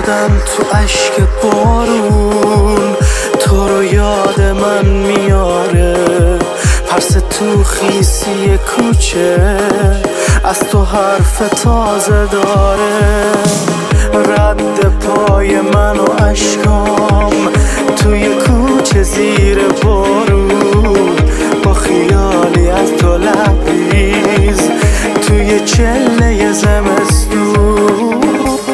شدم تو اشک بارون، تو رو یاد من میاره. پرس تو خیسی کوچه از تو حرف تازه داره. رد پای من و اشکام توی کوچه زیر بارون، با خیالی از تو لبریز توی چله زمستون.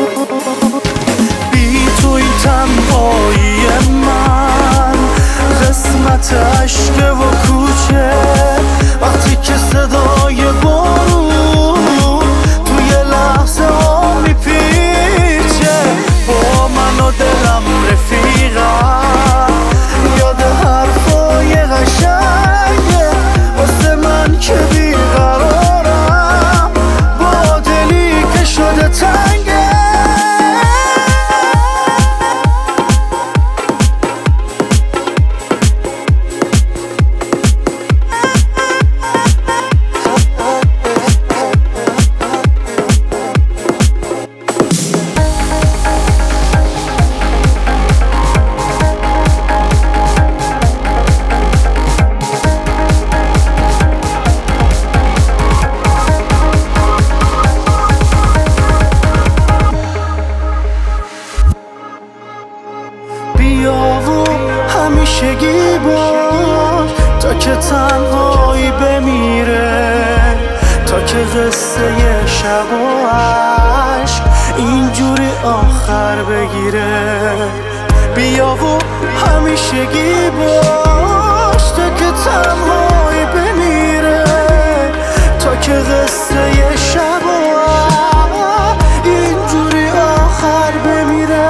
بی تو این تنهایی من قسمت اشک و کوچه، وقتی که صدای بارون توی لحظه ها میپیچه. با من و دلم رفیقم، یاد حرفای قشنگه واسه من که بیقرارم، با دلی که شده تنگه. بیا و همیشگی باش تا که تنهایی بمیره، تا که قصه شب و عشق اینجوری آخر بگیره. بیا و همیشگی باش تا که تنهایی بمیره، تا که قصه شب و عشق اینجوری آخر بمیره.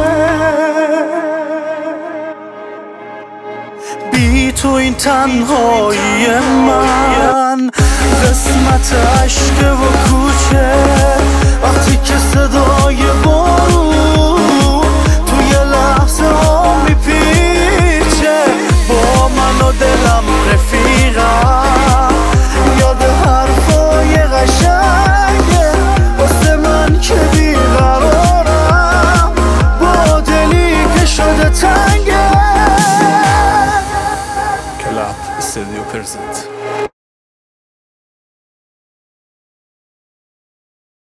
بی تو این تنهایی من قسمت اشک و کوچه، وقتی که صدای بارون توی لحظه ها میپیچه. با من و دلم رفیقم، یاد حرفای قشنگه واسه من که بیقرارم، با دلی که شده تنگه. Clap Studio present.